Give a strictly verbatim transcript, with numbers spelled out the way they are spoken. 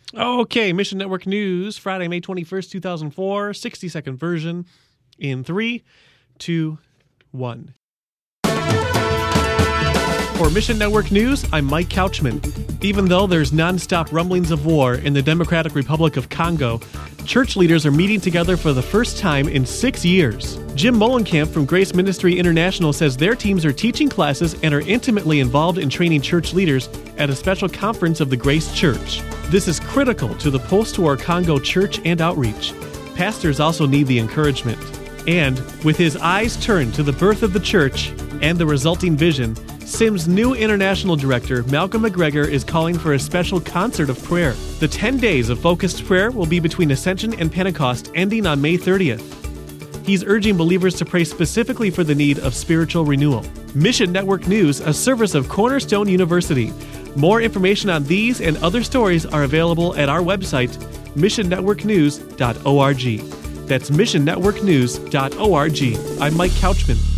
Okay, Mission Network News, Friday, May twenty-first, two thousand four, sixty-second version in three, two, one. For Mission Network News, I'm Mike Couchman. Even though there's nonstop rumblings of war in the Democratic Republic of Congo, church leaders are meeting together for the first time in six years. Jim Molenkamp from Grace Ministry International says their teams are teaching classes and are intimately involved in training church leaders at a special conference of the Grace Church. This is critical to the post-war Congo church and outreach. Pastors also need the encouragement. And with his eyes turned to the birth of the church and the resulting vision, S I M's new international director, Malcolm McGregor, is calling for a special concert of prayer. The ten days of focused prayer will be between Ascension and Pentecost, ending on May thirtieth. He's urging believers to pray specifically for the need of spiritual renewal. Mission Network News, a service of Cornerstone University. More information on these and other stories are available at our website, mission network news dot org. That's mission network news dot org. I'm Mike Couchman.